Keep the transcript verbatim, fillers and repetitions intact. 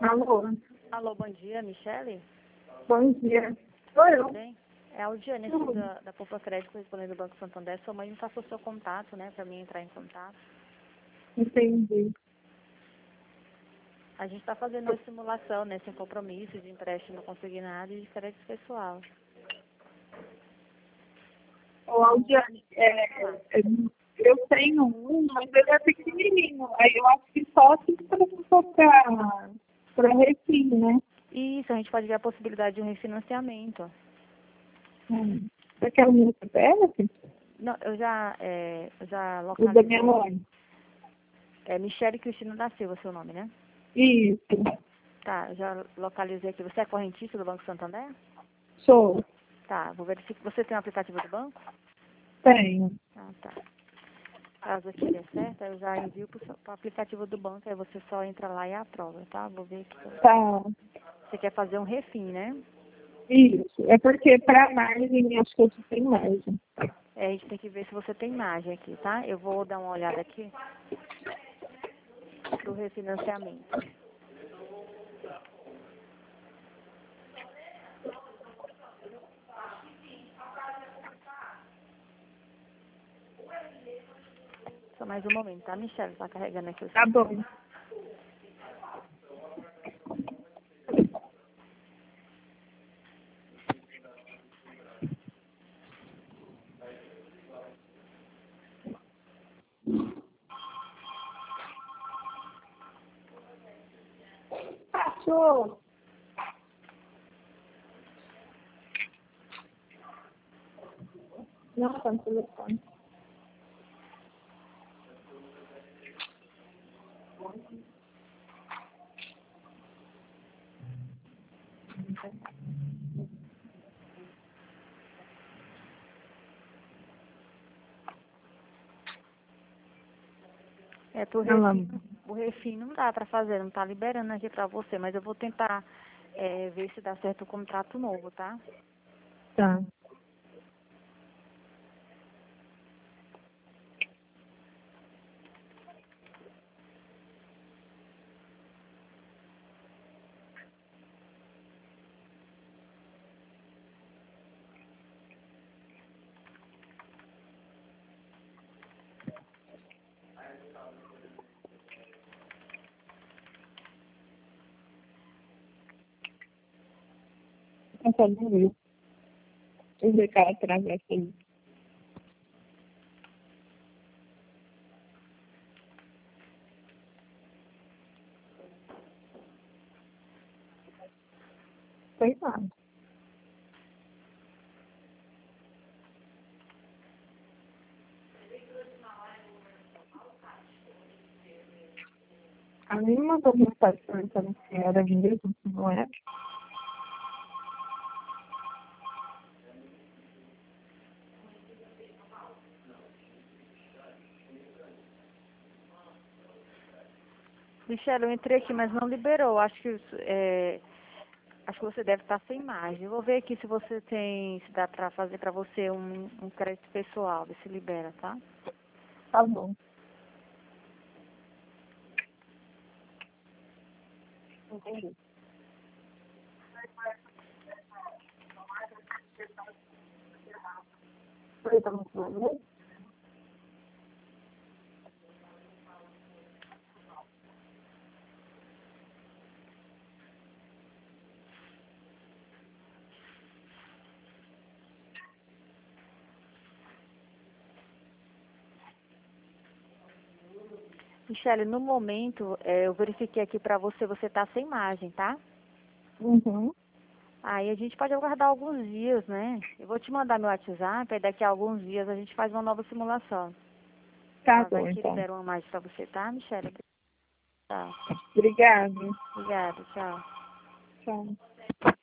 Alô, Alô, bom dia, Michele? bom dia. Sou eu. Tudo bem? É a Aldiane aqui Tudo. da, da Poupa Crédito, respondendo do Banco Santander. Sua mãe me passou seu contato, né, para mim entrar em contato. Entendi. A gente está fazendo uma simulação, né, sem compromisso, de empréstimo consignado e de crédito pessoal. Ô, Aldiane, é, é, eu tenho um, mas ele é pequenininho. Aí eu acho que só se for para refim, né? Isso, a gente pode ver a possibilidade de um refinanciamento. Hum. Você quer o meu C P F? Não, eu já, é, eu já O da minha localizei. mãe. É Michele Cristina da Silva, seu nome, né? Isso. Tá, eu já localizei aqui. Você é correntista do Banco Santander? Sou. Tá, vou verificar. Você tem um aplicativo do banco? Tenho. Ah, tá. Caso aqui dê certo, eu já envio para o aplicativo do banco, aí você só entra lá e aprova, tá? Vou ver aqui. Tá. Você quer fazer um refim, né? Isso. É porque para margem, acho que eu tenho margem. É, a gente tem que ver se você tem margem aqui, tá? Eu vou dar uma olhada aqui pro refinanciamento. Só mais um momento, tá, Michelle? Tá carregando aqui o Tá sistema. bom. Show. Não, tá no telefone. É, pro Ela... refim, o refim não dá pra fazer, não tá liberando aqui pra você, mas eu vou tentar é, ver se dá certo o contrato novo, tá? Tá. Não pode ver. Deixa eu ver que ela atravessa aí. Foi lá. A mim mandou mensagem perguntando se era mesmo, se não é. Michelle, eu entrei aqui, mas não liberou. Acho que é, acho que você deve estar sem margem. Eu vou ver aqui se você tem, se dá pra fazer pra você um, um crédito pessoal, ver se libera, tá? Tá bom. Entendi. Você tá muito bom, Michelle, no momento, é, eu verifiquei aqui pra você, você tá sem margem, tá? Uhum. Aí a gente pode aguardar alguns dias, né? Eu vou te mandar meu WhatsApp, aí daqui a alguns dias a gente faz uma nova simulação. Tá Tá? Vai bom, que então. libera uma margem pra você, tá, Michelle? Tchau. Obrigada. Obrigada, tchau. Tchau.